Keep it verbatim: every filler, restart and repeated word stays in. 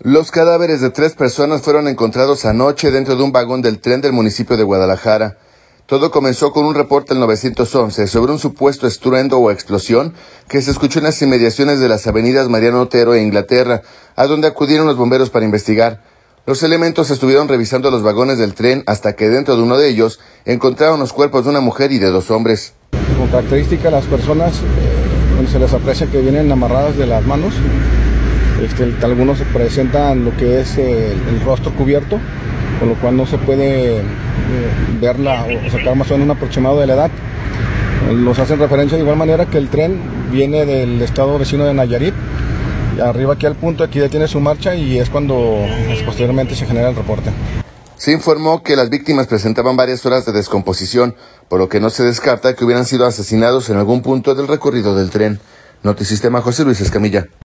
Los cadáveres de tres personas fueron encontrados anoche dentro de un vagón del tren del municipio de Guadalajara. Todo comenzó con un reporte al nueve once sobre un supuesto estruendo o explosión que se escuchó en las inmediaciones de las avenidas Mariano Otero e Inglaterra, a donde acudieron los bomberos para investigar. Los elementos estuvieron revisando los vagones del tren hasta que dentro de uno de ellos encontraron los cuerpos de una mujer y de dos hombres. Con característica, las personas eh, donde se les aprecia que vienen amarradas de las manos. Este, algunos se presentan lo que es eh, el, el rostro cubierto, con lo cual no se puede eh, verla o sacar más o menos un aproximado de la edad. Los hacen referencia de igual manera que el tren viene del estado vecino de Nayarit, arriba aquí al punto, aquí detiene su marcha y es cuando posteriormente se genera el reporte. Se informó que las víctimas presentaban varias horas de descomposición, por lo que no se descarta que hubieran sido asesinados en algún punto del recorrido del tren. Notisistema, José Luis Escamilla.